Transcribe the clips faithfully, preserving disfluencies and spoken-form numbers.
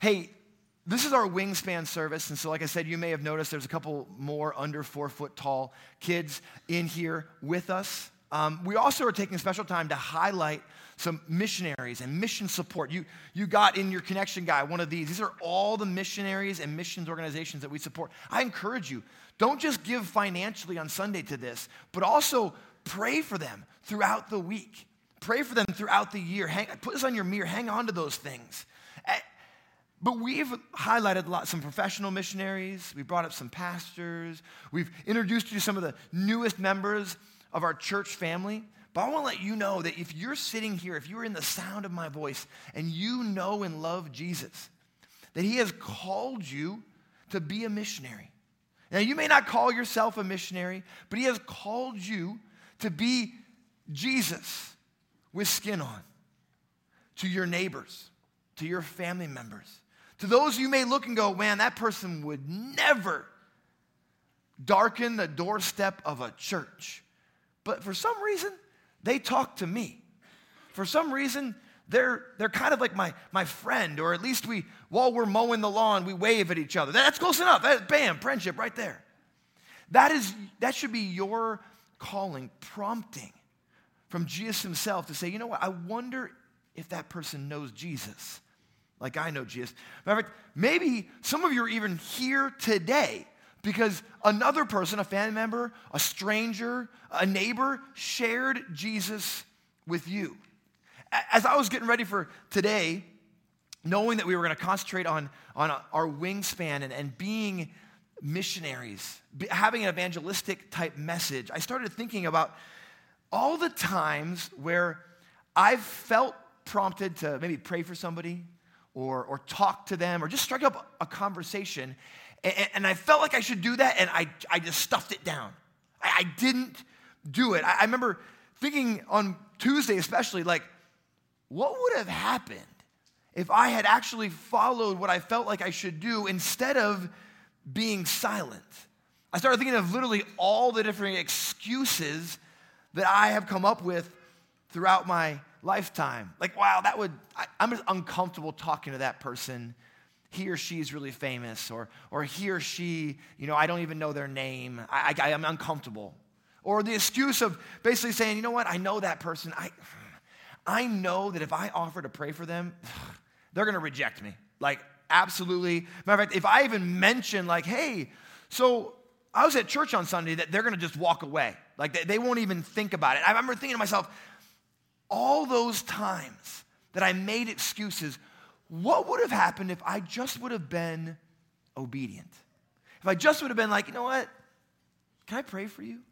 Hey, this is our Wingspan service, and so like I said, you may have noticed there's a couple more under four foot tall kids in here with us. Um, we also are taking special time to highlight some missionaries and mission support. You, you got in your connection guide one of these. These are all the missionaries and missions organizations that we support. I encourage you, don't just give financially on Sunday to this, but also pray for them throughout the week. Pray for them throughout the year. Hang, put this on your mirror. Hang on to those things. But we've highlighted a lot, some professional missionaries. We brought up some pastors. We've introduced you to some of the newest members of our church family. But I want to let you know that if you're sitting here, if you're in the sound of my voice, and you know and love Jesus, that he has called you to be a missionary. Now, you may not call yourself a missionary, but he has called you to be Jesus with skin on, to your neighbors, to your family members. To those you may look and go, man, that person would never darken the doorstep of a church. But for some reason, they talk to me. For some reason, they're, they're kind of like my, my friend, or at least we, while we're mowing the lawn, we wave at each other. That's close enough. That, bam, friendship right there. That is, that should be your calling, prompting from Jesus himself to say, you know what, I wonder if that person knows Jesus. Like I know Jesus. Matter of fact, maybe some of you are even here today because another person, a family member, a stranger, a neighbor, shared Jesus with you. As I was getting ready for today, knowing that we were going to concentrate on, on our wingspan and, and being missionaries, having an evangelistic type message, I started thinking about all the times where I've felt prompted to maybe pray for somebody, Or, or talk to them, or just strike up a conversation. And, and I felt like I should do that, and I, I just stuffed it down. I, I didn't do it. I, I remember thinking on Tuesday especially, like, what would have happened if I had actually followed what I felt like I should do instead of being silent? I started thinking of literally all the different excuses that I have come up with throughout my lifetime. Like, wow, that would, I, I'm just uncomfortable talking to that person. He or she's really famous, or or he or she, you know, I don't even know their name. I, I, I'm uncomfortable. Or the excuse of basically saying, you know what, I know that person. I, I know that if I offer to pray for them, they're going to reject me. Like, absolutely. Matter of fact, if I even mention, like, hey, so I was at church on Sunday, that they're going to just walk away. Like, they, they won't even think about it. I remember thinking to myself, all those times that I made excuses, what would have happened if I just would have been obedient? If I just would have been like, you know what? Can I pray for you?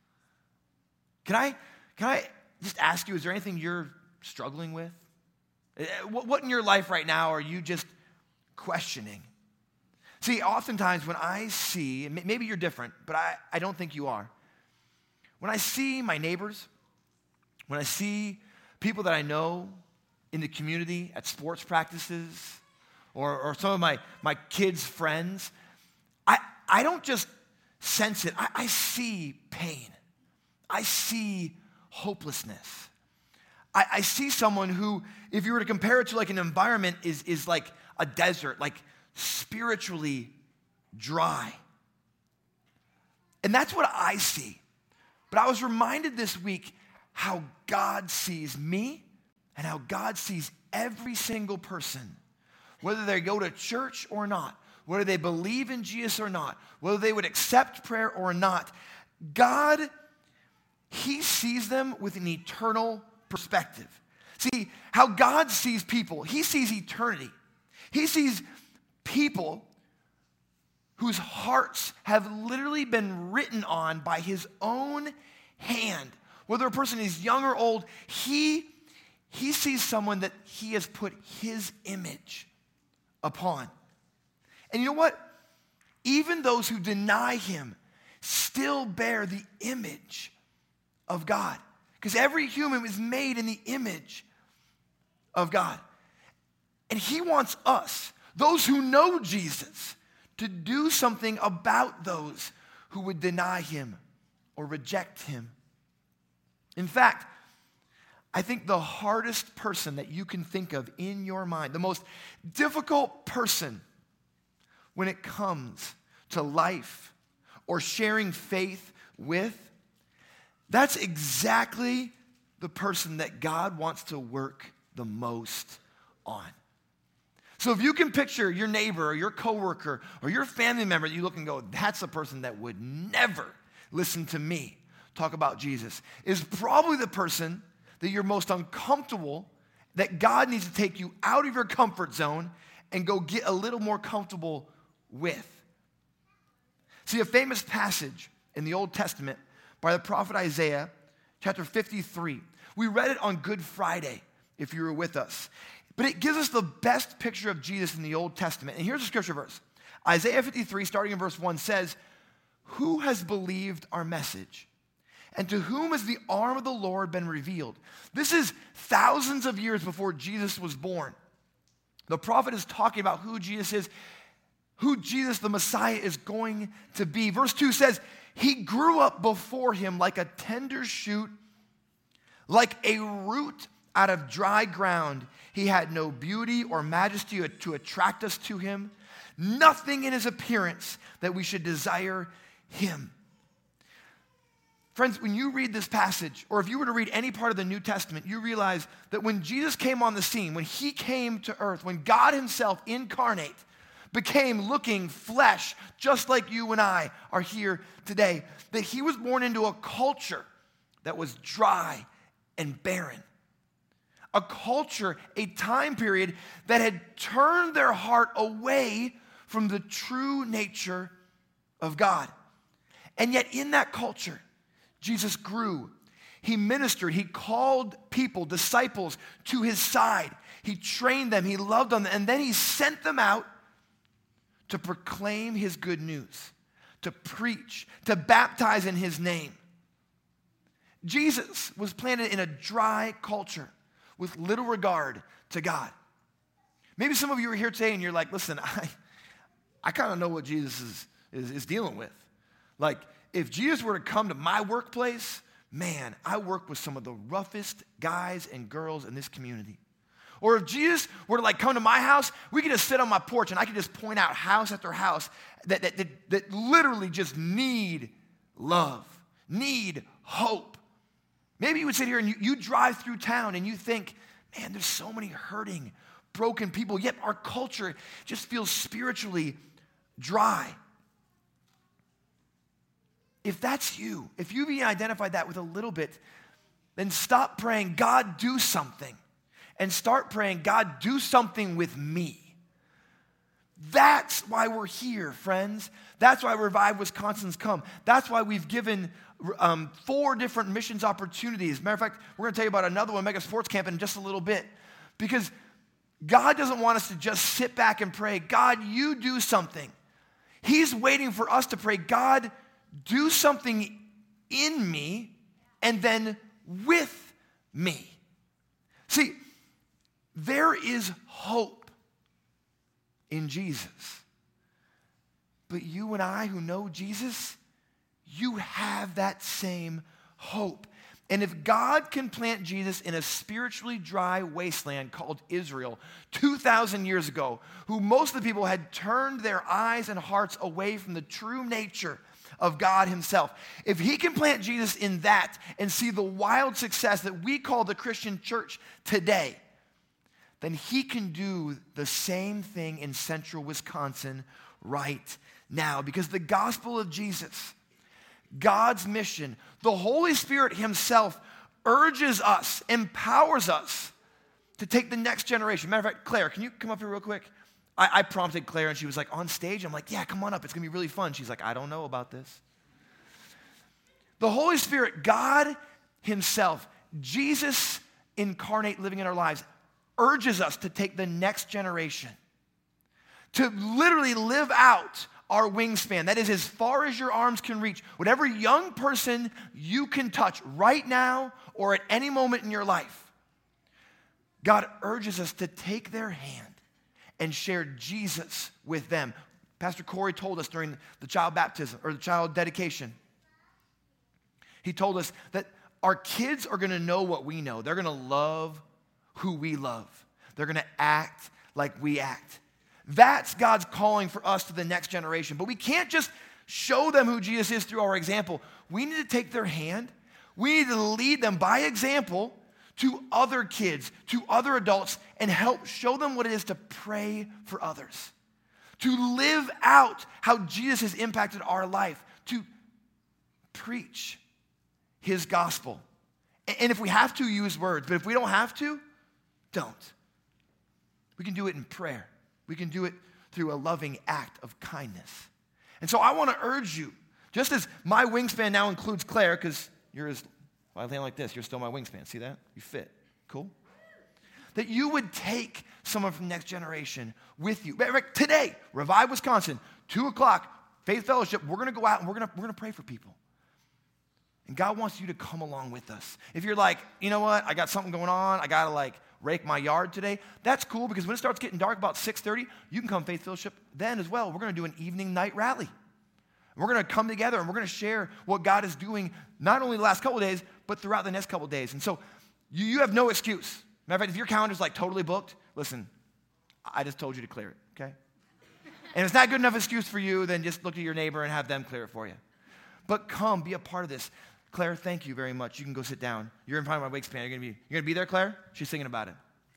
Can I, can I just ask you, is there anything you're struggling with? What, what in your life right now are you just questioning? See, oftentimes when I see, and maybe you're different, but I, I don't think you are. When I see my neighbors, when I see people that I know in the community at sports practices, or, or some of my, my kids' friends, I, I don't just sense it. I, I see pain. I see hopelessness. I, I see someone who, if you were to compare it to like an environment, is, is like a desert, like spiritually dry. And that's what I see. But I was reminded this week how God sees me and how God sees every single person, whether they go to church or not, whether they believe in Jesus or not, whether they would accept prayer or not. God, he sees them with an eternal perspective. See, how God sees people, he sees eternity. He sees people whose hearts have literally been written on by his own hand. Whether a person is young or old, he, he sees someone that he has put his image upon. And you know what? Even those who deny him still bear the image of God. Because every human is made in the image of God. And he wants us, those who know Jesus, to do something about those who would deny him or reject him. In fact, I think the hardest person that you can think of in your mind, the most difficult person when it comes to life or sharing faith with, that's exactly the person that God wants to work the most on. So if you can picture your neighbor or your coworker or your family member that you look and go, that's a person that would never listen to me talk about Jesus, is probably the person that you're most uncomfortable, that God needs to take you out of your comfort zone and go get a little more comfortable with. See, a famous passage in the Old Testament by the prophet Isaiah, chapter fifty-three. We read it on Good Friday, if you were with us. But it gives us the best picture of Jesus in the Old Testament. And here's a scripture verse. Isaiah fifty-three, starting in verse one, says, "Who has believed our message? And to whom has the arm of the Lord been revealed?" This is thousands of years before Jesus was born. The prophet is talking about who Jesus is, who Jesus, the Messiah, is going to be. Verse two says, "He grew up before him like a tender shoot, like a root out of dry ground. He had no beauty or majesty to attract us to him, nothing in his appearance that we should desire him." Friends, when you read this passage, or if you were to read any part of the New Testament, you realize that when Jesus came on the scene, when he came to earth, when God himself incarnate, became looking flesh, just like you and I are here today, that he was born into a culture that was dry and barren. A culture, a time period that had turned their heart away from the true nature of God. And yet in that culture, Jesus grew. He ministered. He called people, disciples, to his side. He trained them. He loved them. And then he sent them out to proclaim his good news, to preach, to baptize in his name. Jesus was planted in a dry culture with little regard to God. Maybe some of you are here today and you're like, listen, I, I kind of know what Jesus is, is, is dealing with. Like, if Jesus were to come to my workplace, man, I work with some of the roughest guys and girls in this community. Or if Jesus were to like come to my house, we could just sit on my porch and I could just point out house after house that, that, that, that literally just need love, need hope. Maybe you would sit here and you, you drive through town and you think, man, there's so many hurting, broken people, yet our culture just feels spiritually dry. If that's you, if you've even identified that with a little bit, then stop praying, God, do something. And start praying, God, do something with me. That's why we're here, friends. That's why Revive Wisconsin's come. That's why we've given um, four different missions opportunities. Matter of fact, we're going to tell you about another one, Mega Sports Camp, in just a little bit. Because God doesn't want us to just sit back and pray, God, you do something. He's waiting for us to pray, God, do something in me and then with me. See, there is hope in Jesus. But you and I who know Jesus, you have that same hope. And if God can plant Jesus in a spiritually dry wasteland called Israel two thousand years ago, who most of the people had turned their eyes and hearts away from the true nature of God himself, if he can plant Jesus in that and see the wild success that we call the Christian church today, then he can do the same thing in central Wisconsin right now. Because the gospel of Jesus, God's mission, the Holy Spirit himself urges us, empowers us to take the next generation. Matter of fact, Claire, can you come up here real quick? I, I prompted Claire and she was like, on stage? I'm like, yeah, come on up. It's going to be really fun. She's like, I don't know about this. The Holy Spirit, God himself, Jesus incarnate living in our lives, urges us to take the next generation, to literally live out our wingspan. That is as far as your arms can reach. Whatever young person you can touch right now or at any moment in your life, God urges us to take their hand and share Jesus with them. Pastor Corey told us during the child baptism or the child dedication, he told us that our kids are gonna know what we know. They're gonna love who we love. They're gonna act like we act. That's God's calling for us to the next generation. But we can't just show them who Jesus is through our example. We need to take their hand. We need to lead them by example to other kids, to other adults, and help show them what it is to pray for others, to live out how Jesus has impacted our life, to preach his gospel. And if we have to, use words. But if we don't have to, don't. We can do it in prayer. We can do it through a loving act of kindness. And so I want to urge you, just as my wingspan now includes Claire, because you're as, well, I think like this, you're still my wingspan. See that? You fit. Cool? That you would take someone from Next Generation with you. Today, Revive Wisconsin, two o'clock, Faith Fellowship, we're going to go out and we're going to, we're going to pray for people. And God wants you to come along with us. If you're like, you know what, I got something going on, I got to like rake my yard today, that's cool, because when it starts getting dark about six thirty, you can come Faith Fellowship then as well. We're going to do an evening night rally. We're going to come together and we're going to share what God is doing, not only the last couple of days, but throughout the next couple of days. And so you, you have no excuse. Matter of fact, if your calendar's like totally booked, listen, I just told you to clear it, okay? And if it's not good enough excuse for you, then just look at your neighbor and have them clear it for you. But come, be a part of this. Claire, thank you very much. You can go sit down. You're in front of my wingspan. You're gonna be, you're gonna be there, Claire? She's singing about it.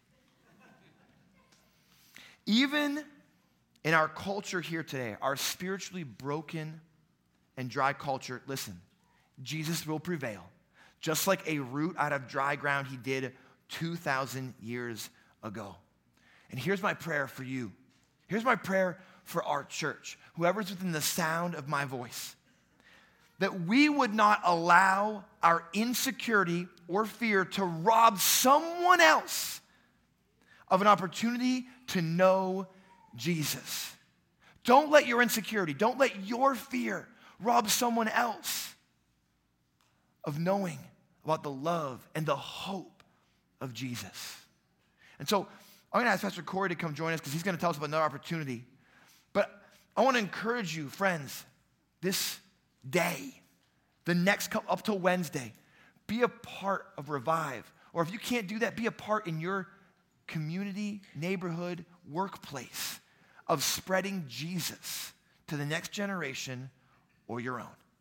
Even in our culture here today, our spiritually broken and dry culture, listen, Jesus will prevail. Just like a root out of dry ground he did two thousand years ago. And here's my prayer for you. Here's my prayer for our church, whoever's within the sound of my voice, that we would not allow our insecurity or fear to rob someone else of an opportunity to know Jesus. Don't let your insecurity, don't let your fear rob someone else of knowing about the love and the hope of Jesus. And so I'm going to ask Pastor Corey to come join us because he's going to tell us about another opportunity. But I want to encourage you, friends, this day, the next couple, up till Wednesday, be a part of Revive. Or if you can't do that, be a part in your community, neighborhood, workplace of spreading Jesus to the next generation or your own.